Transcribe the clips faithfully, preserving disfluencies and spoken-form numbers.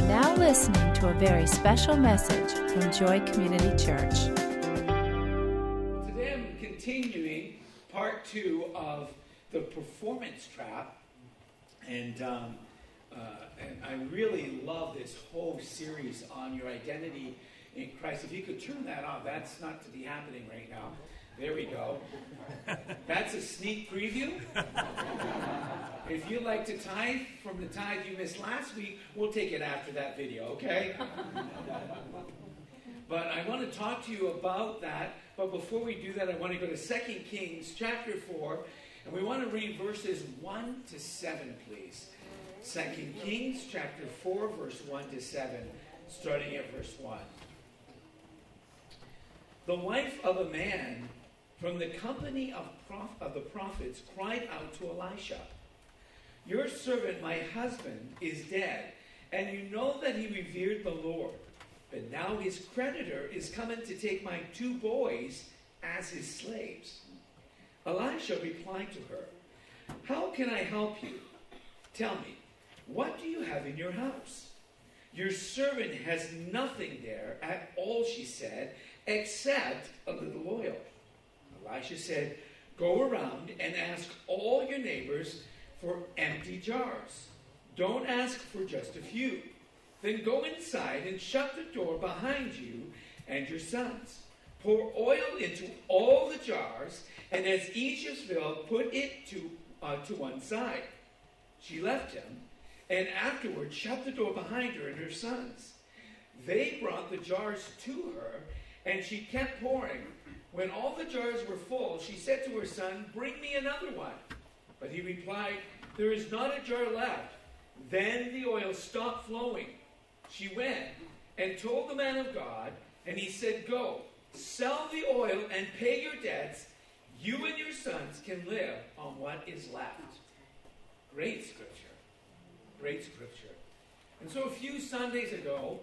now listening to a very special message from Joy Community Church. Today I'm continuing part two of the performance trap, and, um, uh, and I really love this whole series on your identity in Christ. If you could turn that on, that's not to be happening right now. There we go. That's a sneak preview. If you'd like to tithe from the tithe you missed last week, we'll take it after that video, okay? But I want to talk to you about that. But before we do that, I want to go to Second Kings chapter four, and we want to read verses one to seven, please. Second Kings chapter four, verse one to seven, starting at verse one. The wife of a man from the company of, prof- of the prophets cried out to Elisha, "Your servant, my husband, is dead, and you know that he revered the Lord. But now his creditor is coming to take my two boys as his slaves." Elisha replied to her, "How can I help you? Tell me, what do you have in your house?" "Your servant has nothing there at all," she said, "except a little oil." Elisha said, "Go around and ask all your neighbors for empty jars. Don't ask for just a few. Then go inside and shut the door behind you and your sons. Pour oil into all the jars, and as each is filled, put it to, uh, to one side." She left him, and afterward shut the door behind her and her sons. They brought the jars to her, and she kept pouring. When all the jars were full, she said to her son, "Bring me another one." But he replied, "There is not a jar left." Then the oil stopped flowing. She went and told the man of God, and he said, "Go, sell the oil and pay your debts. You and your sons can live on what is left." Great scripture. Great scripture. And so a few Sundays ago,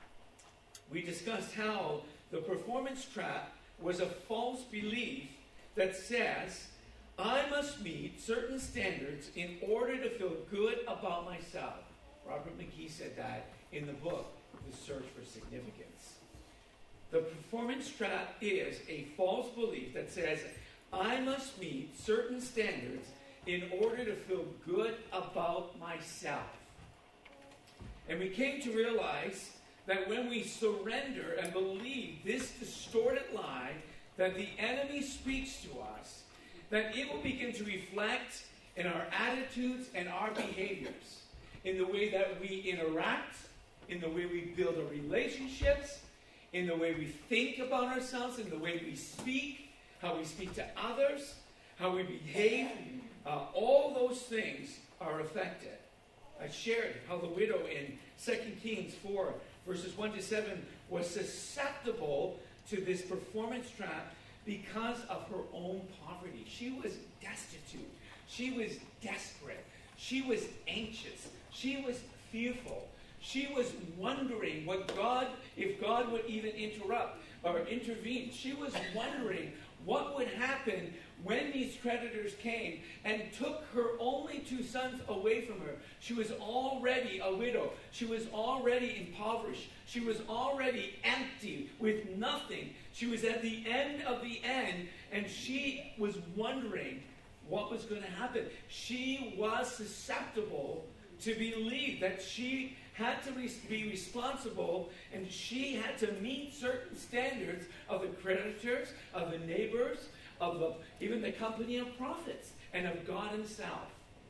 we discussed how the performance trap was a false belief that says, I must meet certain standards in order to feel good about myself. Robert McGee said that in the book, The Search for Significance. The performance trap is a false belief that says, I must meet certain standards in order to feel good about myself. And we came to realize that when we surrender and believe this distorted lie that the enemy speaks to us, that it will begin to reflect in our attitudes and our behaviors, in the way that we interact, in the way we build our relationships, in the way we think about ourselves, in the way we speak, how we speak to others, how we behave. Uh, all those things are affected. I shared how the widow in Second Kings four, verses one to seven, was susceptible to this performance trap because of her own poverty. She was destitute. She was desperate. She was anxious. She was fearful. She was wondering what God, if God would even interrupt or intervene. She was wondering what would happen when these creditors came and took her only two sons away from her. She was already a widow. She was already impoverished. She was already empty with nothing. She was at the end of the end, and she was wondering what was going to happen. She was susceptible to believe that she had to re- be responsible, and she had to meet certain standards of the creditors, of the neighbors, of the, even the company of prophets, and of God himself.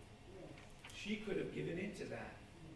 She could have given into that.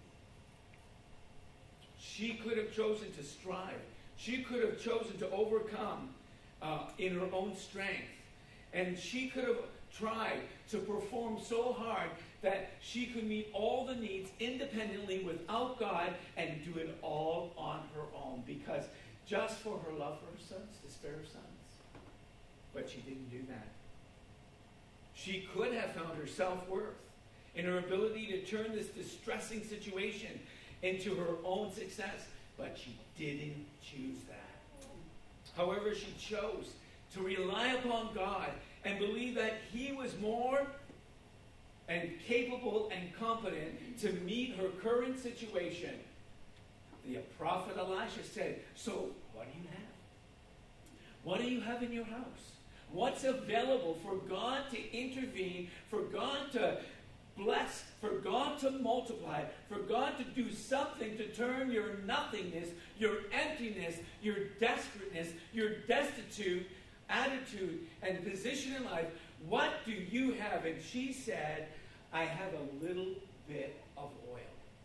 She could have chosen to strive. She could have chosen to overcome uh, in her own strength. And she could have tried to perform so hard that she could meet all the needs independently without God and do it all on her own, because just for her love for her sons, to spare her sons. But she didn't do that. She could have found her self-worth in her ability to turn this distressing situation into her own success, but she didn't choose that. However, she chose to rely upon God and believe that he was more and capable and competent to meet her current situation the prophet Elisha said, so what do you have? What do you have in your house? What's available for God to intervene, for God to bless, for God to multiply, for God to do something to turn your nothingness, your emptiness, your desperateness, your destitute attitude and position in life? What do you have? And she said, I have a little bit of oil.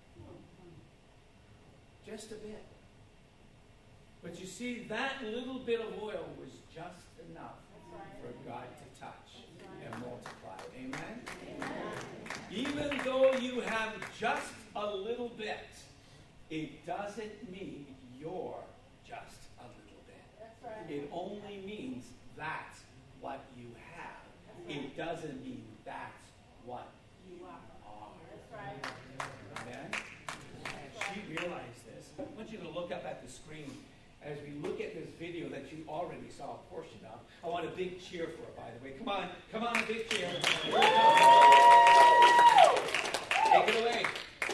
Just a bit. But you see, that little bit of oil was just enough for God to touch and multiply. Amen? Amen? Even though you have just a little bit, it doesn't mean you're just a little bit. That's right. It only means that's what you have. It doesn't mean that's what you are. That's right. Amen? She realized this. I want you to look up at the screen as we look at this video that you already saw a portion of. I want a big cheer for it, by the way. Come on. Come on, a big cheer. Take it away.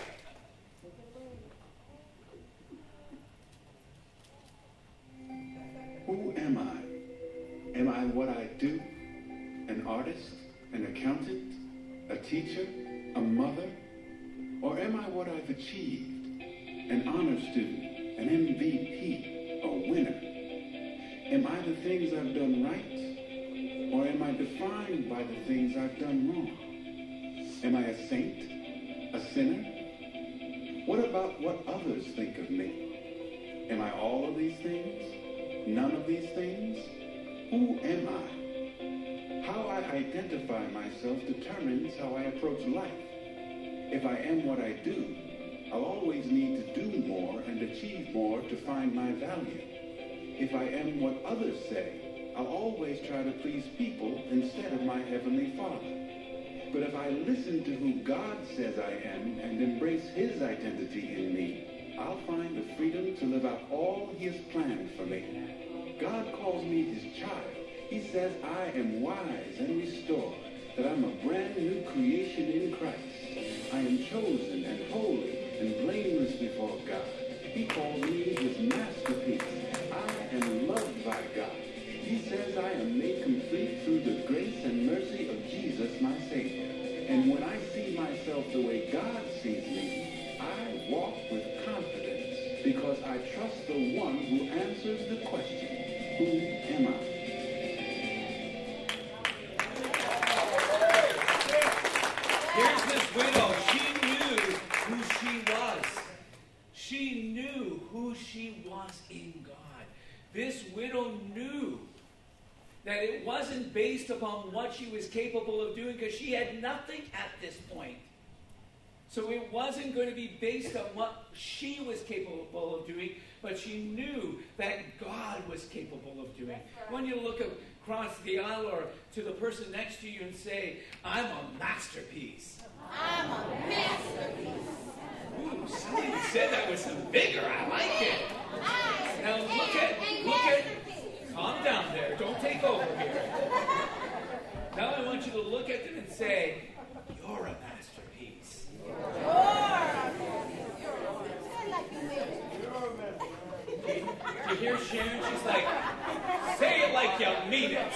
Who am I? Am I what I do? An artist? An accountant? A teacher? A mother? Or am I what I've achieved? An honor student? An M V P? A winner? Am I the things I've done right? Or am I defined by the things I've done wrong? Am I a saint? A sinner? What about what others think of me? Am I all of these things? None of these things? Who am I? How I identify myself determines how I approach life. If I am what I do, I'll always need to do more and achieve more to find my value. If I am what others say, I'll always try to please people instead of my Heavenly Father. But if I listen to who God says I am and embrace His identity in me, I'll find the freedom to live out all He has planned for me. God calls me His child. He says I am wise and restored, that I'm a brand new creation in Christ. I am chosen and holy and blameless before God. He calls me His masterpiece. I am loved by God. He says I am made complete through the grace and mercy of Jesus, my Savior. And when I see myself the way God sees me, I walk with confidence because I trust the one who answers the question, who am I? Here's this widow. She knew who she was. She knew who she was in God. This widow knew that it wasn't based upon what she was capable of doing, because she had nothing at this point. So it wasn't going to be based on what she was capable of doing, but she knew that God was capable of doing. When you look across the aisle or to the person next to you and say, I'm a masterpiece. I'm a masterpiece. Ooh, somebody said that with some vigor. I like it. Now look at, look at, calm down there. Don't take over here. Now I want you to look at them and say, you're a masterpiece. Do you hear Sharon? She's like, say it like you mean it.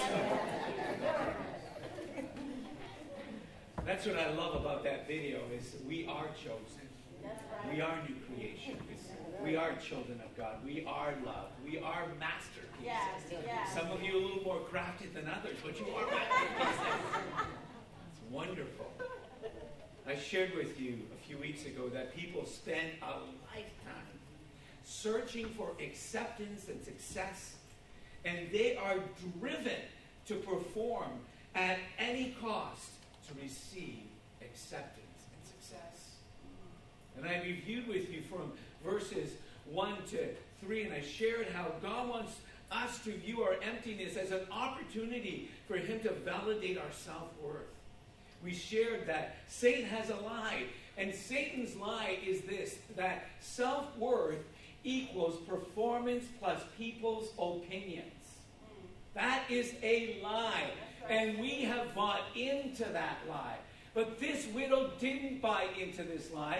That's what I love about that video is we are chosen. We are new creations. We are children of God. We are loved. We are masterpieces. Yes, yes. Some of you a little more crafted than others, but you are masterpieces. It's wonderful. I shared with you a few weeks ago that people spend a lifetime searching for acceptance and success, and they are driven to perform at any cost to receive acceptance and success. And I reviewed with you from verses one to three, and I shared how God wants us to view our emptiness as an opportunity for Him to validate our self-worth. We shared that Satan has a lie, and Satan's lie is this, that self-worth equals performance plus people's opinions. That is a lie, and we have bought into that lie. But this widow didn't buy into this lie.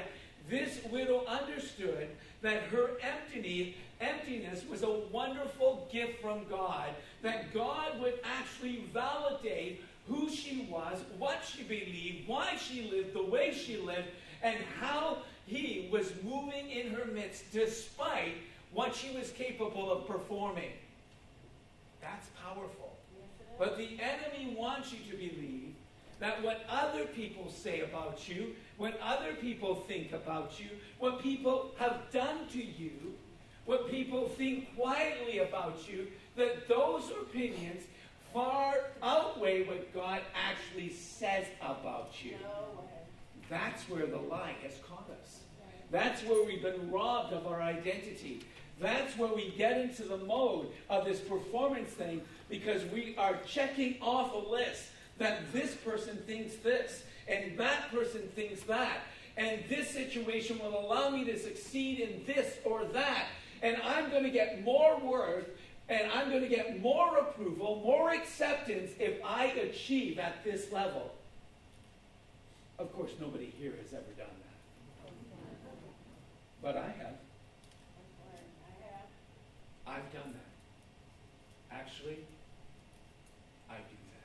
This widow understood that her emptiness, emptiness was a wonderful gift from God, that God would actually validate who she was, what she believed, why she lived, the way she lived, and how he was moving in her midst despite what she was capable of performing. That's powerful. But the enemy wants you to believe that what other people say about you, what other people think about you, what people have done to you, what people think quietly about you, that those opinions far outweigh what God actually says about you. That's where the lie has caught us. That's where we've been robbed of our identity. That's where we get into the mode of this performance thing, because we are checking off a list that this person thinks this, and that person thinks that, and this situation will allow me to succeed in this or that, and I'm going to get more worth, and I'm going to get more approval, more acceptance if I achieve at this level. Of course, nobody here has ever done that. But I have. I've done that. Actually, I do that.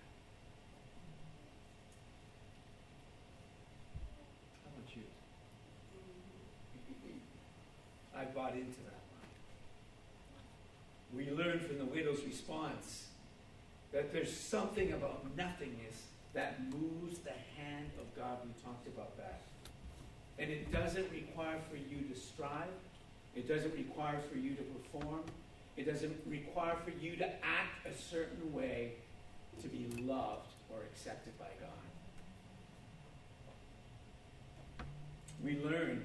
How about you? I bought into that line. We learn from the widow's response that there's something about nothingness that moves the hand of God. We talked about that. And it doesn't require for you to strive. It doesn't require for you to perform. It doesn't require for you to act a certain way to be loved or accepted by God. We learn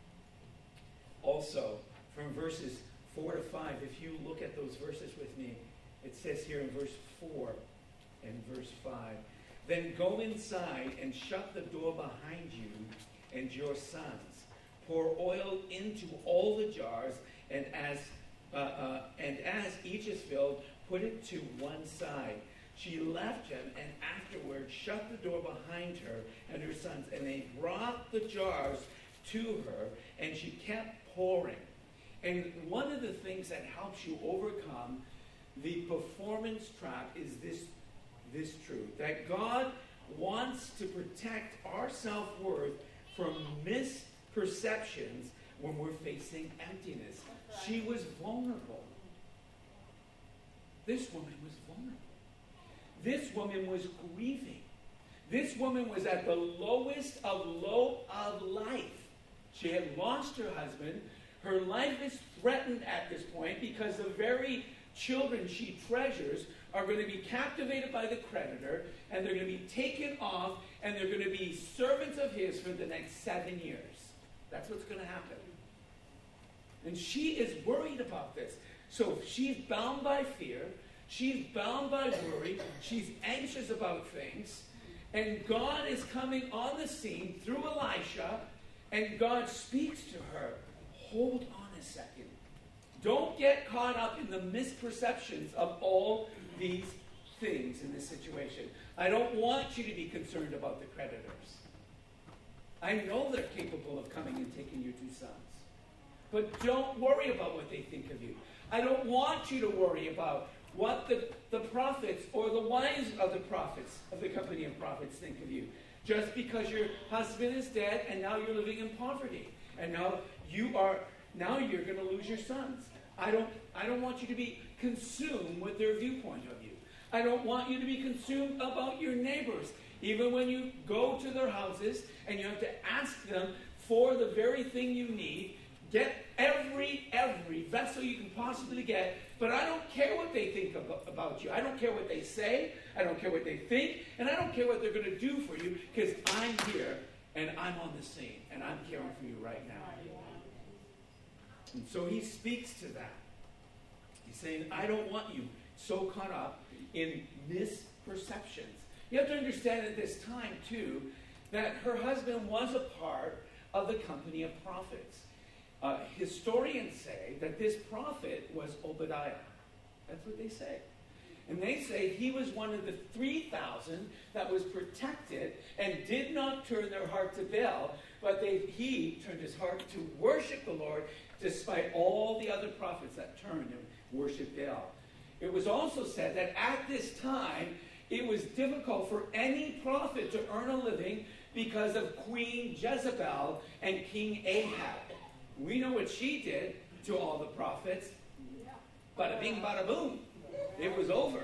also from verses four to five. If you look at those verses with me, it says here in verse four and verse five, "Then go inside and shut the door behind you and your sons. Pour oil into all the jars, and as uh, uh, and as each is filled, put it to one side." She left him, and afterward shut the door behind her and her sons, and they brought the jars to her, and she kept pouring. And one of the things that helps you overcome the performance trap is this, this truth, that God wants to protect our self-worth from misperceptions when we're facing emptiness. She was vulnerable. This woman was vulnerable. This woman was grieving. This woman was at the lowest of low of life. She had lost her husband. Her life is threatened at this point because the very children she treasures are going to be captivated by the creditor, and they're going to be taken off, and they're going to be servants of his for the next seven years. That's what's going to happen. And she is worried about this. So she's bound by fear. She's bound by worry. She's anxious about things. And God is coming on the scene through Elisha, and God speaks to her. Hold on a second. Don't get caught up in the misperceptions of all these things in this situation. I don't want you to be concerned about the creditors. I know they're capable of coming and taking your two sons. But don't worry about what they think of you. I don't want you to worry about what the, the prophets or the wives of the prophets, of the company of prophets, think of you. Just because your husband is dead and now you're living in poverty. And now you are, now you're going to lose your sons. I don't, I don't want you to be consumed with their viewpoint of you. I don't want you to be consumed about your neighbors. Even when you go to their houses and you have to ask them for the very thing you need, get every, every vessel you can possibly get, but I don't care what they think about, about you. I don't care what they say. I don't care what they think. And I don't care what they're going to do for you, because I'm here and I'm on the scene and I'm caring for you right now. And so he speaks to that. He's saying, I don't want you so caught up in misperceptions. You have to understand at this time, too, that her husband was a part of the company of prophets. Uh, historians say that this prophet was Obadiah. That's what they say. And they say he was one of the three thousand that was protected and did not turn their heart to Baal But they, he turned his heart to worship the Lord despite all the other prophets that turned and worshiped Baal. It was also said that at this time, it was difficult for any prophet to earn a living because of Queen Jezebel and King Ahab. We know what she did to all the prophets. Bada bing, bada boom. It was over.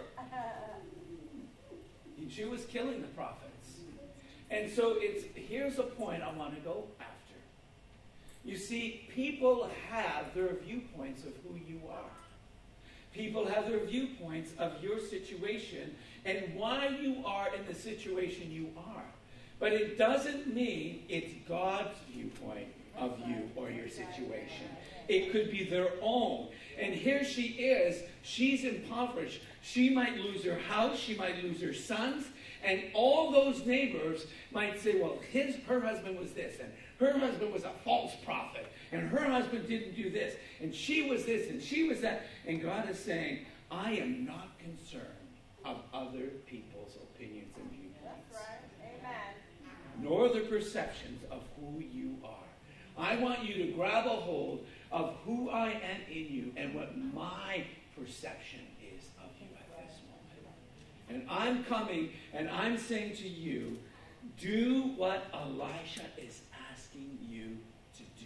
She was killing the prophets. And so it's here's a point I want to go after. You see, people have their viewpoints of who you are. People have their viewpoints of your situation and why you are in the situation you are. But it doesn't mean it's God's viewpoint of you or your situation. It could be their own. And here she is. She's impoverished. She might lose her house. She might lose her sons. And all those neighbors might say, well, his, her husband was this, and her husband was a false prophet, and her husband didn't do this, and she was this, and she was that. And God is saying, I am not concerned of other people's opinions and viewpoints. That's right. Amen. Nor the perceptions of who you are. I want you to grab a hold of who I am in you and what my perception is of you at this moment. And I'm coming and I'm saying to you, do what Elisha is asking you to do.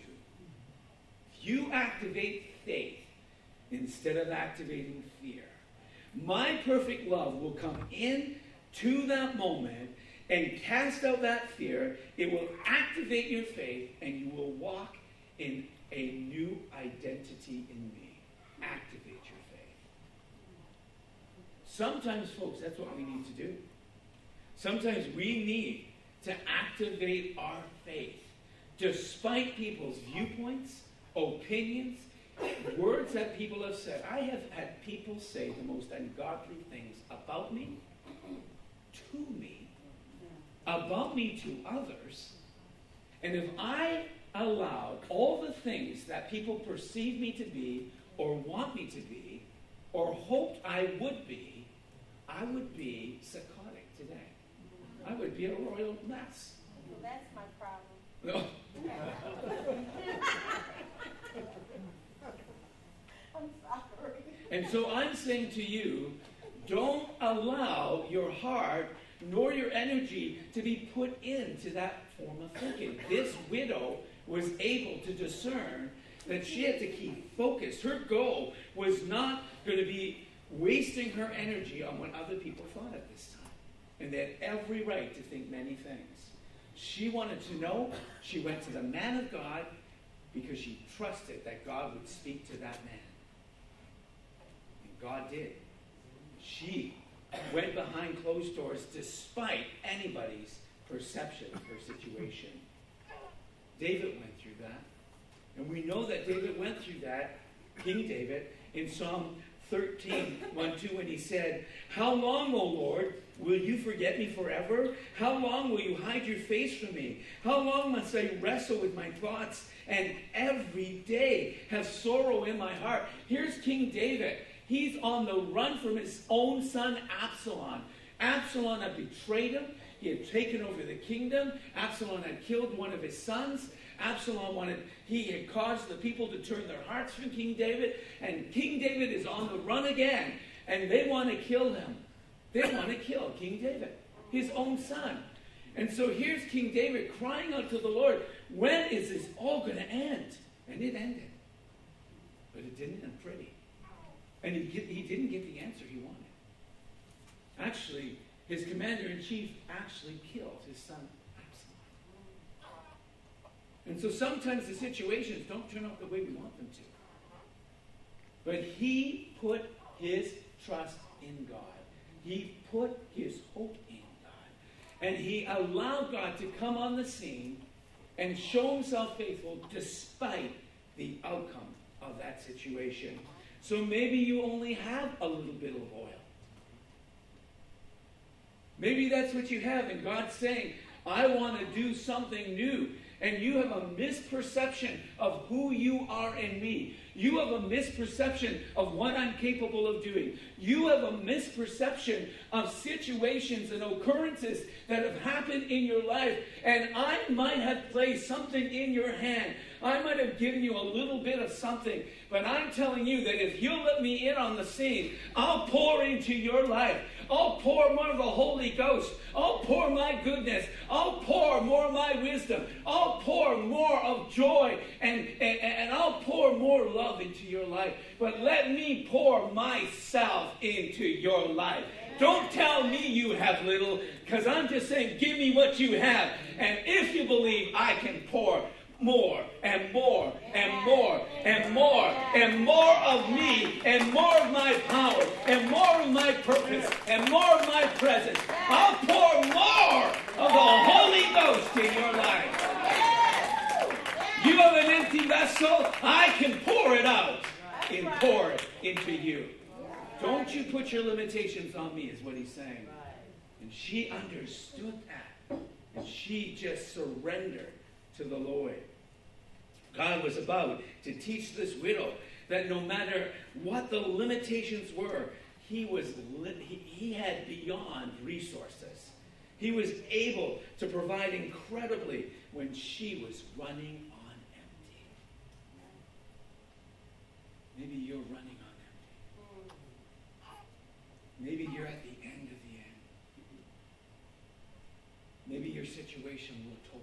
If you activate faith instead of activating fear, my perfect love will come in to that moment and cast out that fear. It will activate your faith, and you will walk in a new identity in me. Activate your faith. Sometimes, folks, that's what we need to do. Sometimes we need to activate our faith despite people's viewpoints, opinions, words that people have said. I have had people say the most ungodly things about me, to me, about me to others. And if I allowed all the things that people perceive me to be, or want me to be, or hoped I would be, I would be psychotic today. I would be a royal mess. Well, that's my problem. No. I'm sorry. And so I'm saying to you, don't allow your heart nor your energy to be put into that form of thinking. This widow was able to discern that she had to keep focused. Her goal was not going to be wasting her energy on what other people thought at this time. And they had every right to think many things. She wanted to know. She went to the man of God because she trusted that God would speak to that man. And God did. She went behind closed doors despite anybody's perception of her situation. David went through that. And we know that David went through that, King David, in Psalm thirteen, one, two, when he said, how long, O Lord, will you forget me forever? How long will you hide your face from me? How long must I wrestle with my thoughts and every day have sorrow in my heart? Here's King David. He's on the run from his own son, Absalom. Absalom had betrayed him. He had taken over the kingdom. Absalom had killed one of his sons. Absalom wanted, he had caused the people to turn their hearts from King David. And King David is on the run again. And they want to kill him. They want to kill King David, his own son. And so here's King David crying out to the Lord, when is this all going to end? And it ended. But it didn't end pretty. And he, he didn't get the answer he wanted. Actually, his commander-in-chief actually killed his son, Absalom. And so sometimes the situations don't turn out the way we want them to. But he put his trust in God. He put his hope in God. And he allowed God to come on the scene and show himself faithful despite the outcome of that situation. So maybe you only have a little bit of oil. Maybe that's what you have, and God's saying, I want to do something new. and you have a misperception of who you are in me. You have a misperception of what I'm capable of doing. You have a misperception of situations and occurrences that have happened in your life. And I might have placed something in your hand. I might have given you a little bit of something. But I'm telling you that if you'll let me in on the scene, I'll pour into your life. I'll pour more of the Holy Ghost. I'll pour my goodness. I'll pour more of my wisdom. I'll pour more of joy. And, and, and I'll pour more love into your life. But let me pour myself into your life. Don't tell me you have little, because I'm just saying, give me what you have. And if you believe, I can pour more and more and more and more and more of me and more of my power and more of my purpose and more of my presence. I'll pour more of the Holy Ghost in your life. You have an empty vessel, I can pour it out and pour it into you. Don't you put your limitations on me, is what he's saying. And she understood that. And she just surrendered to the Lord. God was about to teach this widow that no matter what the limitations were, he was li- he, he had beyond resources. He was able to provide incredibly when she was running on empty. Maybe you're running on empty. Maybe you're at the end of the end. Maybe your situation looked hopeless.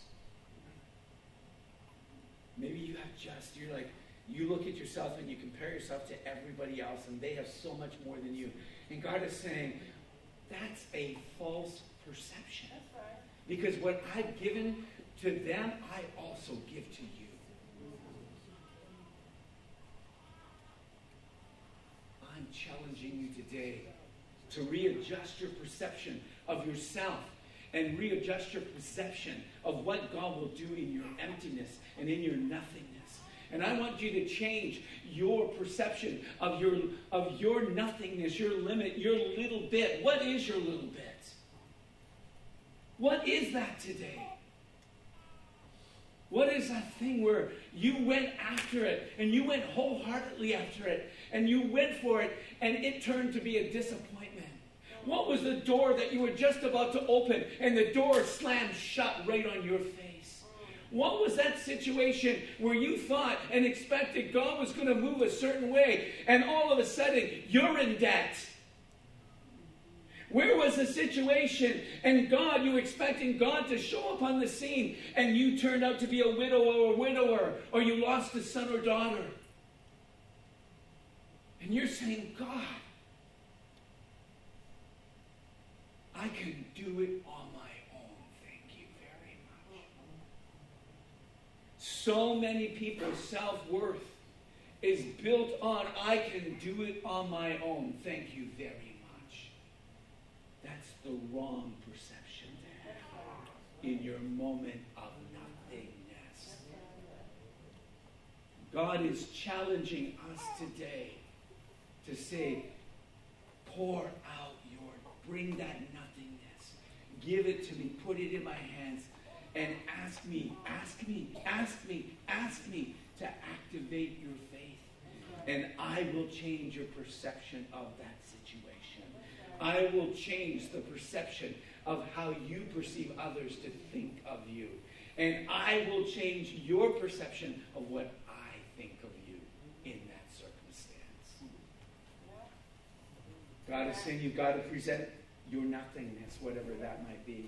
Maybe you have just, you're like, you look at yourself and you compare yourself to everybody else and they have so much more than you. And God is saying, that's a false perception. That's right. Because what I've given to them, I also give to you. I'm challenging you today to readjust your perception of yourself and readjust your perception of what God will do in your emptiness and in your nothingness. And I want you to change your perception of your, of your nothingness, your limit, your little bit. What is your little bit? What is that today? What is that thing where you went after it and you went wholeheartedly after it and you went for it and it turned to be a disappointment? What was the door that you were just about to open and the door slammed shut right on your face? What was that situation where you thought and expected God was going to move a certain way and all of a sudden you're in debt? Where was the situation and God, you were expecting God to show up on the scene and you turned out to be a widow or a widower or you lost a son or daughter? And you're saying, God, I can do it on my own. Thank you very much. So many people's self-worth is built on, I can do it on my own. Thank you very much. That's the wrong perception there in your moment of nothingness. God is challenging us today to say, pour out your, bring that nothingness. Give it to me. Put it in my hands. And ask me, ask me, ask me, ask me to activate your faith. And I will change your perception of that situation. I will change the perception of how you perceive others to think of you. And I will change your perception of what I think of you in that circumstance. God is saying you've got to present your nothingness, whatever that might be.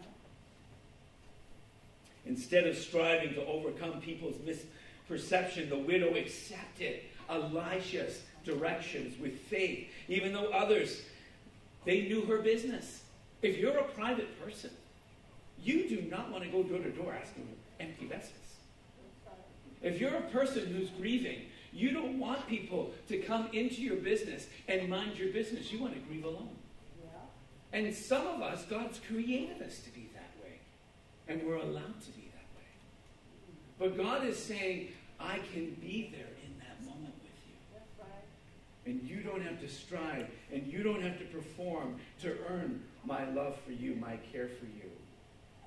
Instead of striving to overcome people's misperception, the widow accepted Elisha's directions with faith, even though others, they knew her business. If you're a private person, you do not want to go door to door asking empty vessels. If you're a person who's grieving, you don't want people to come into your business and mind your business. You want to grieve alone. And some of us, God's created us to be that way. And we're allowed to be that way. But God is saying, I can be there in that moment with you. That's right. And you don't have to strive. And you don't have to perform to earn my love for you, my care for you.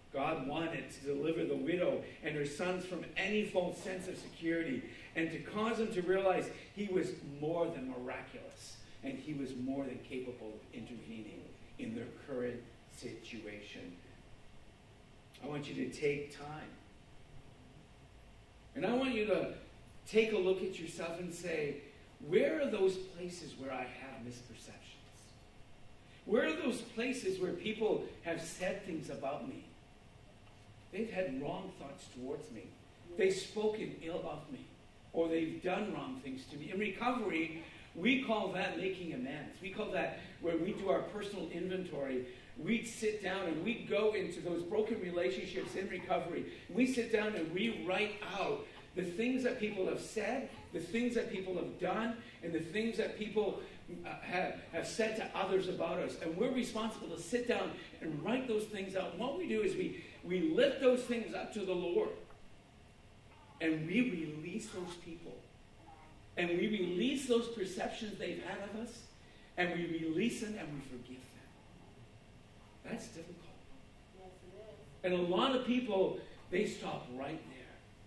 God wanted to deliver the widow and her sons from any false sense of security and to cause them to realize he was more than miraculous and he was more than capable of intervening in their current situation. I want you to take time. And I want you to take a look at yourself and say, where are those places where I have misperceptions? Where are those places where people have said things about me? They've had wrong thoughts towards me. They've spoken ill of me. Or they've done wrong things to me. In recovery, we call that making amends. We call that where we do our personal inventory. We sit down and we go into those broken relationships in recovery. We sit down and we write out the things that people have said, the things that people have done, and the things that people uh, have, have said to others about us. And we're responsible to sit down and write those things out. And what we do is we, we lift those things up to the Lord. And we release those people. And we release those perceptions they've had of us. And we release them and we forgive them. That's difficult. Yes, it is. And a lot of people, they stop right there.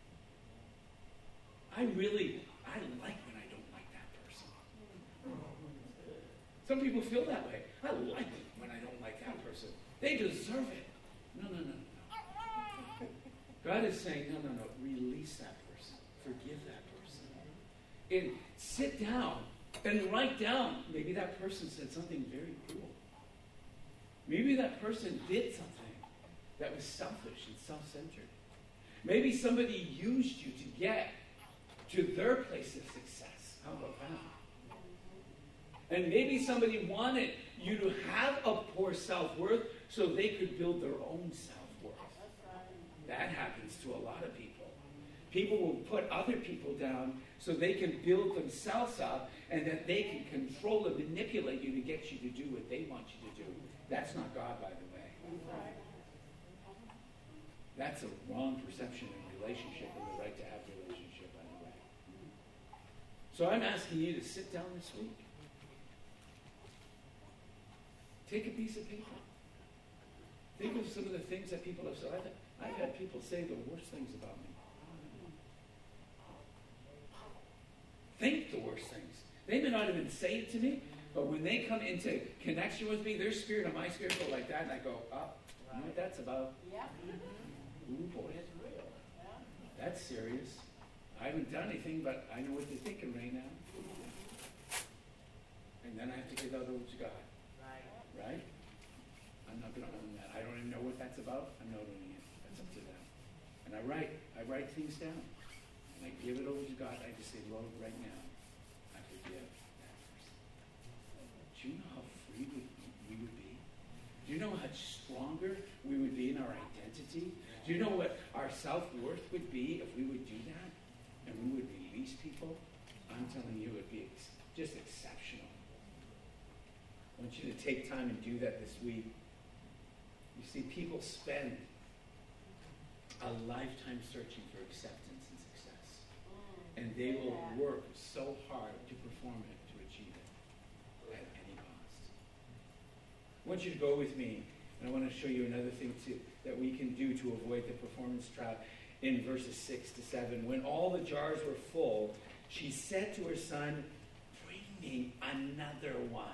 I really, I like when I don't like that person. Some people feel that way. I like it when I don't like that person. They deserve it. No, no, no, no. God is saying, no, no, no. Release that person. Forgive that person. And sit down and write down. Maybe that person said something very cruel. Maybe that person did something that was selfish and self-centered. Maybe somebody used you to get to their place of success. How about that? And maybe somebody wanted you to have a poor self-worth so they could build their own self-worth. That happens to a lot of people. People will put other people down so they can build themselves up and that they can control and manipulate you to get you to do what they want you to do. That's not God, by the way. That's a wrong perception in relationship and the right to have relationship, by the way. So I'm asking you to sit down this week. Take a piece of paper. Think of some of the things that people have said. I've, I've had people say the worst things about me. Think the worst things. They may not even say it to me, but when they come into connection with me, their spirit and my spirit go like that, and I go, oh, you know what that's about? Yeah. Ooh, boy. That's serious. I haven't done anything, but I know what they're thinking right now. And then I have to give that over to God. Right? Right? I'm not going to own that. I don't even know what that's about. I'm not owning it. That's up to them. And I write. I write things down. And I give it over to God. I just say, Lord, right now, I forgive that person. Do you know how free we, we would be? Do you know how much stronger we would be in our identity? Do you know what our self-worth would be if we would do that? And we would release people? I'm telling you, it would be ex- just exceptional. I want you to take time and do that this week. You see, people spend a lifetime searching for acceptance and success. And they will work so hard to perform it, to achieve it, at any cost. I want you to go with me, and I want to show you another thing too, that we can do to avoid the performance trap in verses six to seven. When all the jars were full, she said to her son, bring me another one.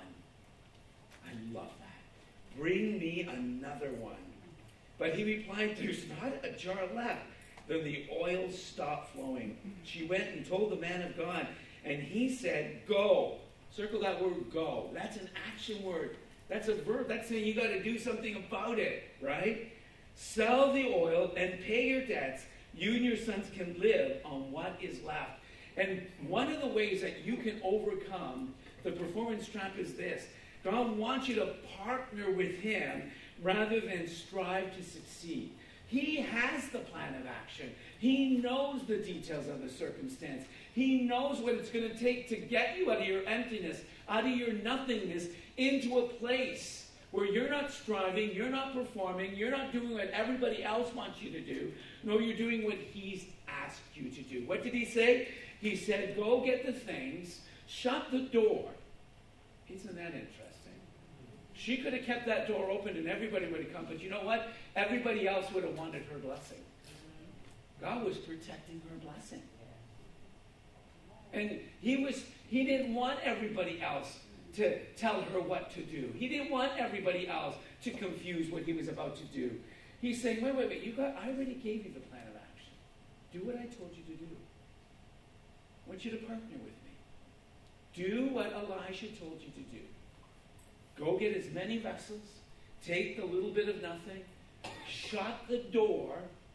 I love that. Bring me another one. But he replied, there's not a jar left. Then the oil stopped flowing. She went and told the man of God, and he said, go. Circle that word, go. That's an action word. That's a verb. That's saying you got to do something about it, right? Sell the oil and pay your debts. You and your sons can live on what is left. And one of the ways that you can overcome the performance trap is this. God wants you to partner with him rather than strive to succeed. He has the plan of action. He knows the details of the circumstance. He knows what it's going to take to get you out of your emptiness, out of your nothingness, into a place where you're not striving, you're not performing, you're not doing what everybody else wants you to do. No, you're doing what he's asked you to do. What did he say? He said, go get the things, shut the door. Isn't that interesting? She could have kept that door open and everybody would have come. But you know what? Everybody else would have wanted her blessing. God was protecting her blessing. And he was he didn't want everybody else to tell her what to do. He didn't want everybody else to confuse what he was about to do. He's saying, wait, wait, wait, you got I already gave you the plan of action. Do what I told you to do. I want you to partner with me. Do what Elisha told you to do. Go get as many vessels, take the little bit of nothing, shut the door,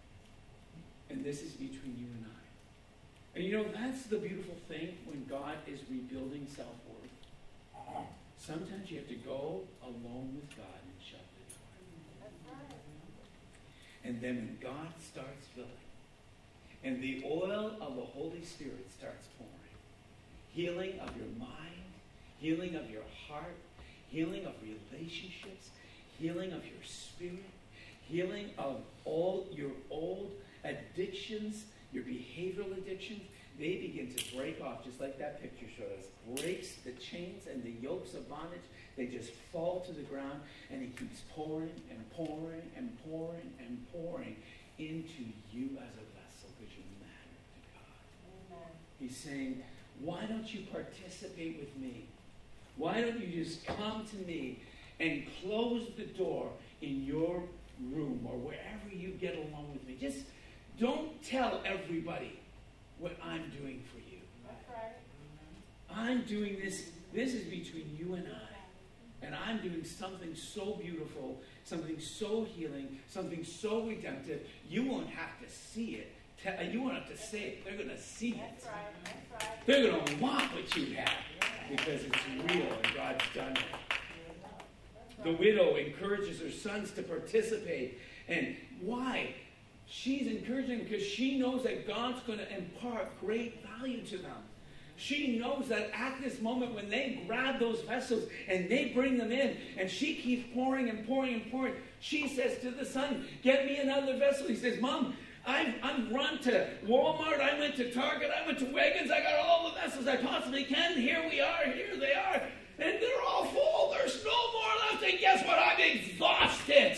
and this is between you and I. And you know, that's the beautiful thing when God is rebuilding self-worth. Sometimes you have to go alone with God and shut the door. That's right. And then when God starts filling, and the oil of the Holy Spirit starts pouring, healing of your mind, healing of your heart, healing of relationships, healing of your spirit, healing of all your old addictions, your behavioral addictions, they begin to break off, just like that picture showed us. Breaks the chains and the yokes of bondage. They just fall to the ground, and he keeps pouring and pouring and pouring and pouring into you as a vessel because you matter to God. Amen. He's saying, why don't you participate with me? Why don't you just come to me and close the door in your room or wherever you get along with me? Just don't tell everybody what I'm doing for you. That's right. I'm doing this. This is between you and I. And I'm doing something so beautiful, something so healing, something so redemptive. You won't have to see it. You won't have to say it. They're going to see it. That's right. That's right. They're going to want what you have because it's real and God's done it. The widow encourages her sons to participate. And why? She's encouraging because she knows that God's going to impart great value to them. She knows that at this moment when they grab those vessels and they bring them in and she keeps pouring and pouring and pouring, she says to the son, get me another vessel. He says, Mom, I've, I've run to Walmart, I went to Target, I went to Wegmans, I got all the vessels I possibly can. Here we are, here they are. And they're all full. There's no more left. And guess what? I'm exhausted.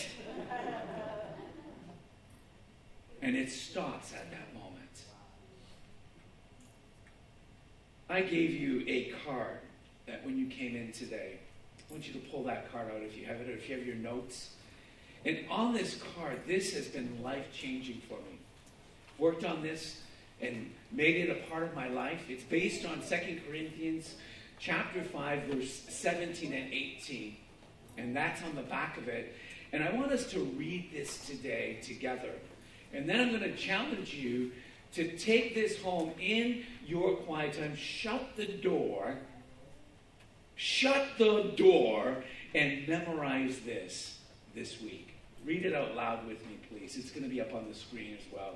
And it stops at that moment. I gave you a card that when you came in today, I want you to pull that card out if you have it or if you have your notes. And on this card, this has been life-changing for me. Worked on this and made it a part of my life. It's based on Second Corinthians chapter five, verse seventeen and eighteen. And that's on the back of it. And I want us to read this today together. And then I'm going to challenge you to take this home in your quiet time. Shut the door. Shut the door and memorize this this week. Read it out loud with me, please. It's going to be up on the screen as well.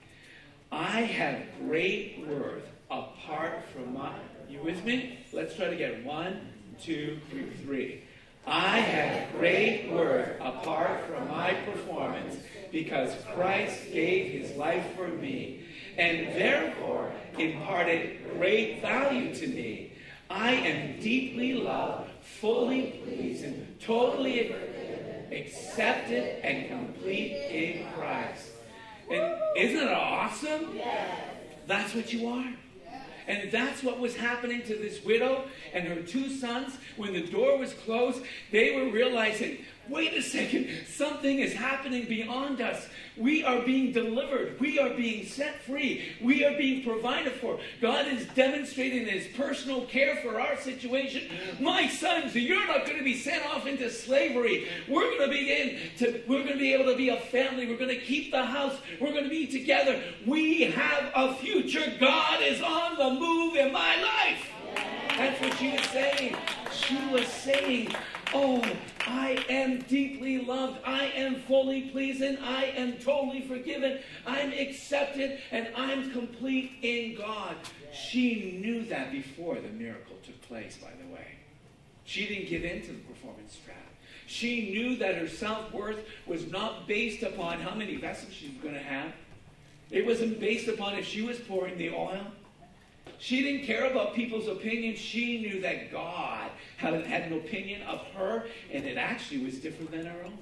I have great worth apart from my... You with me? Let's try it again. One, two, three. I have great worth apart from my performance because Christ gave his life for me and therefore imparted great value to me. I am deeply loved, fully pleased, and totally accepted and complete in Christ. And isn't it awesome? That's what you are. And that's what was happening to this widow and her two sons. When the door was closed, they were realizing, wait a second, something is happening beyond us. We are being delivered. We are being set free. We are being provided for. God is demonstrating his personal care for our situation. My sons, you're not going to be sent off into slavery. We're going to begin to, we're going to be able to be a family. We're going to keep the house. We're going to be together. We have a future. God is on the move in my life. That's what she was saying. She was saying, oh, I am deeply loved. I am fully pleased and I am totally forgiven. I'm accepted and I'm complete in God. She knew that before the miracle took place, by the way. She didn't give in to the performance trap. She knew that her self-worth was not based upon how many vessels she was going to have. It wasn't based upon if she was pouring the oil. She didn't care about people's opinions. She knew that God had, had an opinion of her, and it actually was different than her own.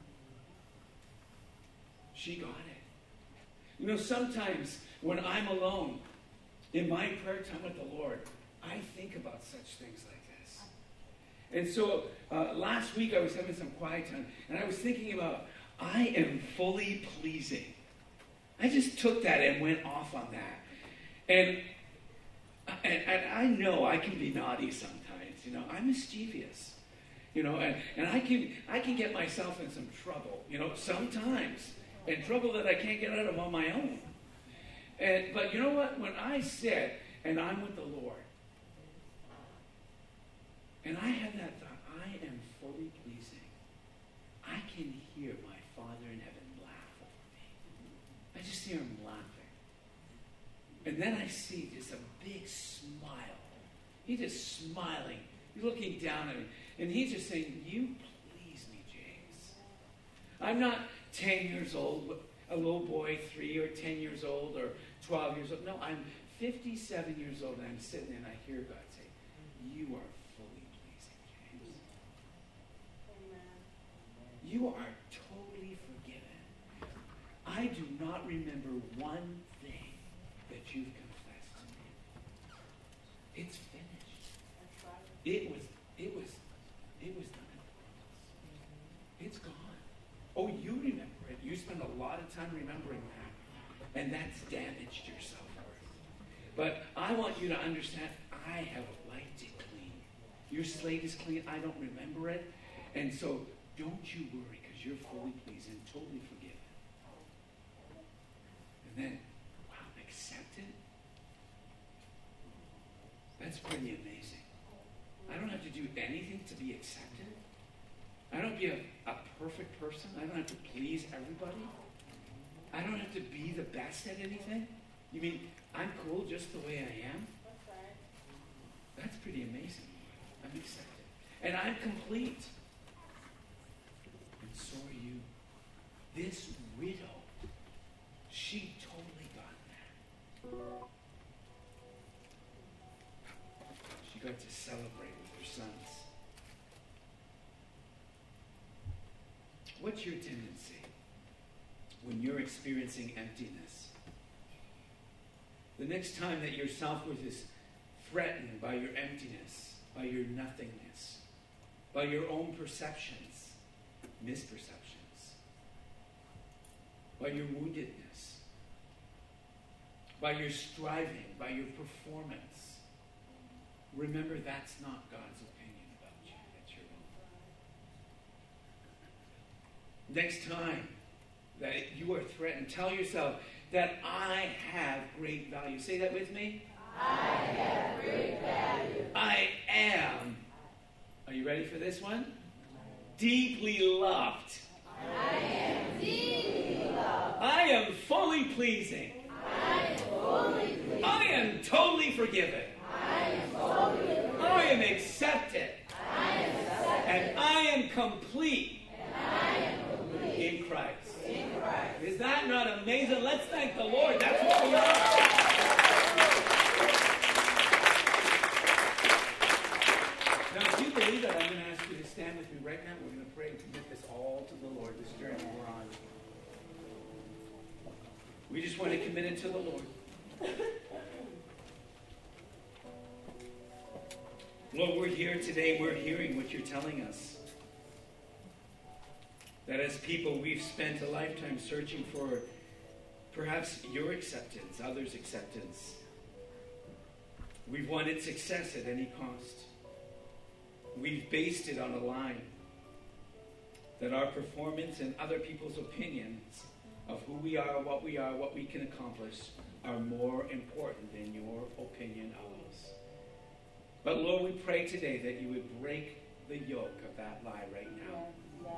She got it. You know, sometimes when I'm alone in my prayer time with the Lord, I think about such things like this. And so uh, last week I was having some quiet time, and I was thinking about, I am fully pleasing. I just took that and went off on that. And And, and I know I can be naughty sometimes, you know. I'm mischievous, you know, and, and I can I can get myself in some trouble, you know, sometimes, and trouble that I can't get out of on my own. And but you know what? When I sit and I'm with the Lord, and I have that thought, I am fully pleasing, I can hear my Father in heaven laugh over me. I just hear him laughing. And then I see just a big smile. He's just smiling. He's looking down at me. And he's just saying, you please me, James. I'm not ten years old, a little boy, three or ten years old or twelve years old. No, I'm fifty-seven years old, and I'm sitting there and I hear God say, you are fully pleasing, James. Amen. You are totally forgiven. I do not remember one thing that you've confessed to me. It's finished. That's right. It was, it was, it was done in the cross. It's gone. Oh, you remember it. You spend a lot of time remembering that. And that's damaged your self-worth. But I want you to understand, I have wiped it clean. Your slate is clean. I don't remember it. And so don't you worry, because you're fully pleased and totally forgiven. And then, wow, accepted? That's pretty amazing. I don't have to do anything to be accepted. I don't be a, a perfect person. I don't have to please everybody. I don't have to be the best at anything. You mean I'm cool just the way I am? That's right. That's pretty amazing. I'm accepted. And I'm complete. And so are you. This widow, she totally got that. She got to celebrate with her sons. What's your tendency when you're experiencing emptiness? The next time that your self-worth is threatened by your emptiness, by your nothingness, by your own perceptions, misperceptions, by your woundedness, by your striving, by your performance, remember that's not God's opinion about you. That's your own. Next time that you are threatened, tell yourself that I have great value. Say that with me. I have great value. I am. Are you ready for this one? Deeply loved. I am deeply loved. I am fully pleasing. I am fully pleased. I am totally forgiven. I am totally forgiven. I am accepted. I am accepted. And I am complete And I am complete in Christ. in Christ. Is that not amazing? Let's thank the Lord. That's what we are. Now, if you believe that, I'm going to ask you to stand with me right now. We're going to pray and commit this all to the Lord, this journey we're on. We just want to commit it to the Lord. Lord, we're here today. We're hearing what you're telling us. That as people, we've spent a lifetime searching for perhaps your acceptance, others' acceptance. We've wanted success at any cost. We've based it on a line that our performance and other people's opinions of who we are, what we are, what we can accomplish are more important than your opinion of us. But Lord, we pray today that you would break the yoke of that lie right now. Yes.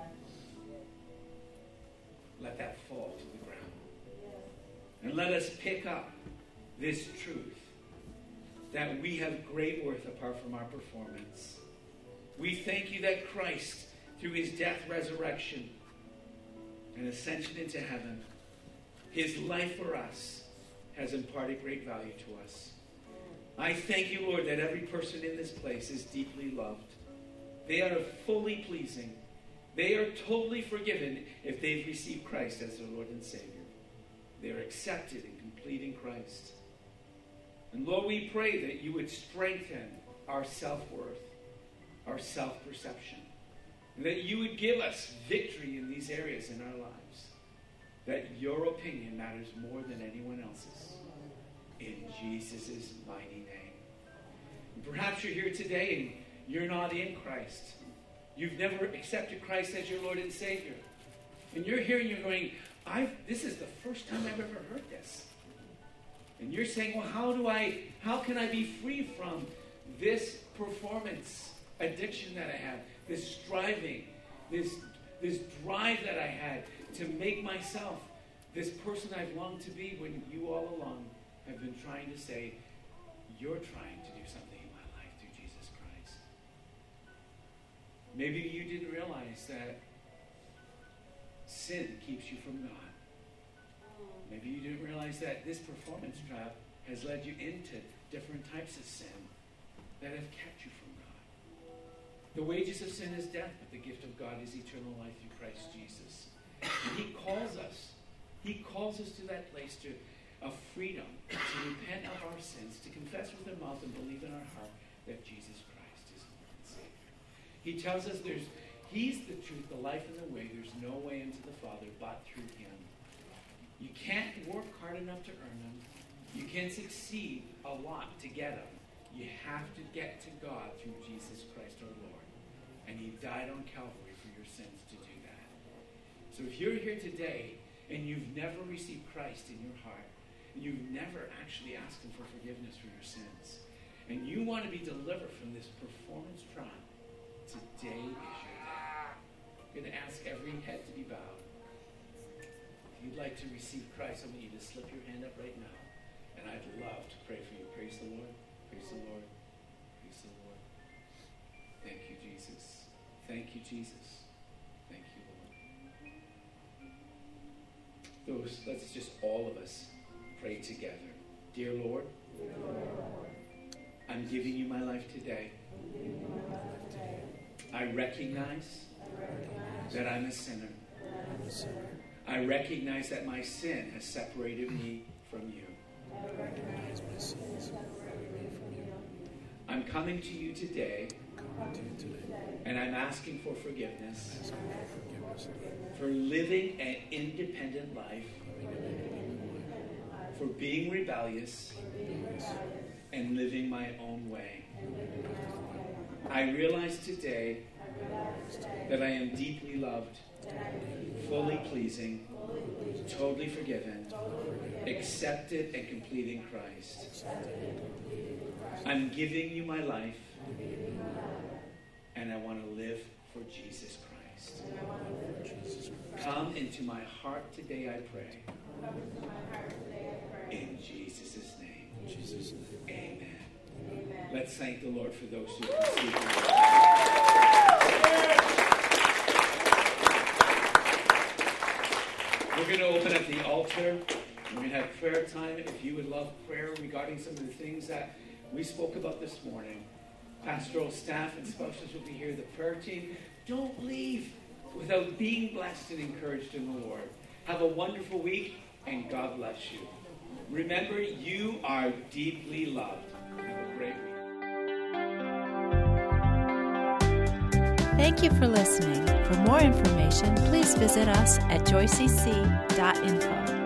Let that fall to the ground. And let us pick up this truth that we have great worth apart from our performance. We thank you that Christ, through his death, resurrection, and ascension into heaven, his life for us has imparted great value to us. I thank you, Lord, that every person in this place is deeply loved. They are fully pleasing. They are totally forgiven if they've received Christ as their Lord and Savior. They are accepted and complete in Christ. And Lord, we pray that you would strengthen our self-worth, our self-perception, and that you would give us victory in these areas in our lives, that your opinion matters more than anyone else's. In Jesus' mighty name. And perhaps you're here today and you're not in Christ. You've never accepted Christ as your Lord and Savior. And you're here and you're going, I've, this is the first time I've ever heard this. And you're saying, well, how do I, how can I be free from this performance addiction that I have, this striving, this, this drive that I had to make myself this person I've longed to be, when you all along have been trying to say, you're trying to do something in my life through Jesus Christ. Maybe you didn't realize that sin keeps you from God. Maybe you didn't realize that this performance trap has led you into different types of sin that have kept you from God. The wages of sin is death, but the gift of God is eternal life through Christ Jesus. And he calls us. He calls us to that place to, of freedom, to repent of our sins, to confess with our mouth and believe in our heart that Jesus Christ is Lord and Savior. He tells us there's He's the truth, the life, and the way. There's no way into the Father but through him. You can't work hard enough to earn them. You can't succeed a lot to get them. You have to get to God through Jesus Christ our Lord. And he died on Calvary for your sins to do that. So if you're here today and you've never received Christ in your heart, and you've never actually asked him for forgiveness for your sins, and you want to be delivered from this performance trap, today is your day. I'm going to ask every head to be bowed. If you'd like to receive Christ, I want you to slip your hand up right now. And I'd love to pray for you. Praise the Lord. Praise the Lord. Praise the Lord. Thank you, Jesus. Thank you, Jesus. Thank you, Lord. Those, let's just all of us pray together. Dear Lord, I'm giving you my life today. I recognize that I'm a sinner. I recognize that my sin has separated me from you. I'm coming to you today, and I'm asking for forgiveness for living an independent life, for being rebellious, and living my own way. I realize today that I am deeply loved, fully pleasing, totally forgiven, accepted and complete in Christ. I'm giving you my life, and I want to live for Jesus Christ. Come into my heart today, I pray. In Jesus' name. Amen. Let's thank the Lord for those who receive him. We're going to open up the altar. We're going to have prayer time. If you would love prayer regarding some of the things that we spoke about this morning, pastoral staff and spouses will be here, the prayer team. Don't leave without being blessed and encouraged in the Lord. Have a wonderful week, and God bless you. Remember, you are deeply loved. Have a great week. Thank you for listening. For more information, please visit us at joycec dot info.